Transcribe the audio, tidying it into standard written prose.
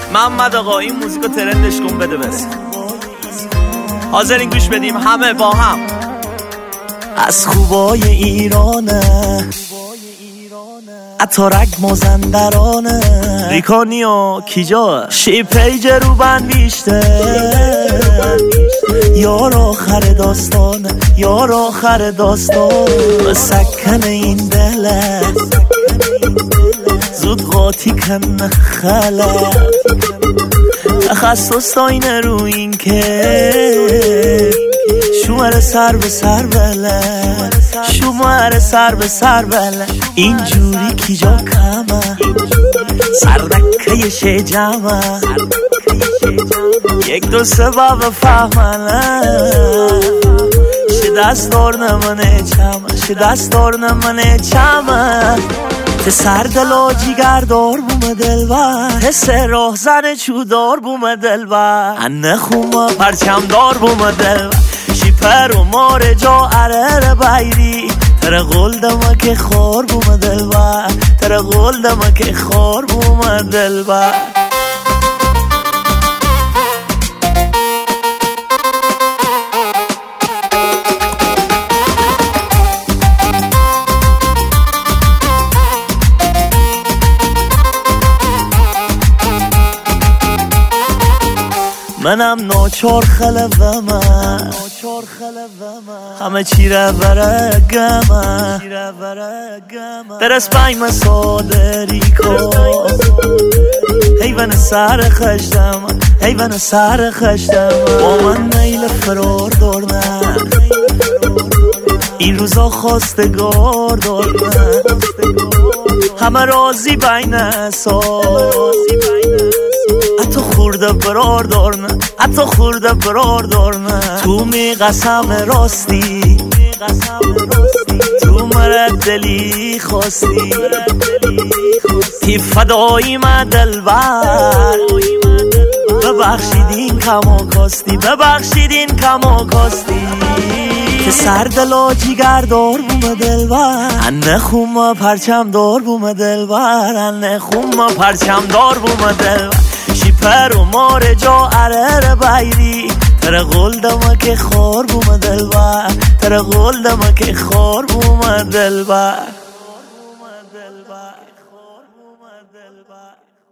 محمد آقا این موزیکو ترندش کن بده بس. حاضرین گوش بدیم همه با هم. از خوبای ایرانه اتارک مازندرانه ریکانی و کیجا شی پیج رو بند بیشته یار آخر داستانه یار آخر داستان و سکن این دله زود قاطی کن خلق تخصص داینه رو این که شماره سر به سر بله شماره سر به سر بله اینجوری کی جا کمه سردکه شه جمعه یک دو سه باب فهمنه شه دستار نمانه چمه شه دستار نمانه چمه ته سردلا جیگر دار بومه دلبر حس راه زن چودار بومه دلبر انه خومه پرچم دار بومه دلبر شیپر و مار جا عرر بایری تر قلدمه که خار بومه دلبر تر قلدمه که خار بومه دلبر منم ناچار خلومه همه چی را برگمه درس بای مسادری کن حیوان سر خشتم حیوان سر خشتم با من نیل فرار دارم این روزا خواستگار دارم همه رازی بین سال حتی خورده برار دارنه حتی خورده برار دارنه تو می قسم راستی تو مرد دلی خواستی تی فدایی من دلبر ببخشیدین کما کاستی ببخشیدین کما کاستی که سردلا جیگر دار بومه دلبر انه خومه پرچم دار بومه دلبر انه خومه پرچم دار بومه دلبر شیپر و مار جا عرر بایری تر قلدمه که خار بومه دلبر تر قلدمه که خار بومه دلبر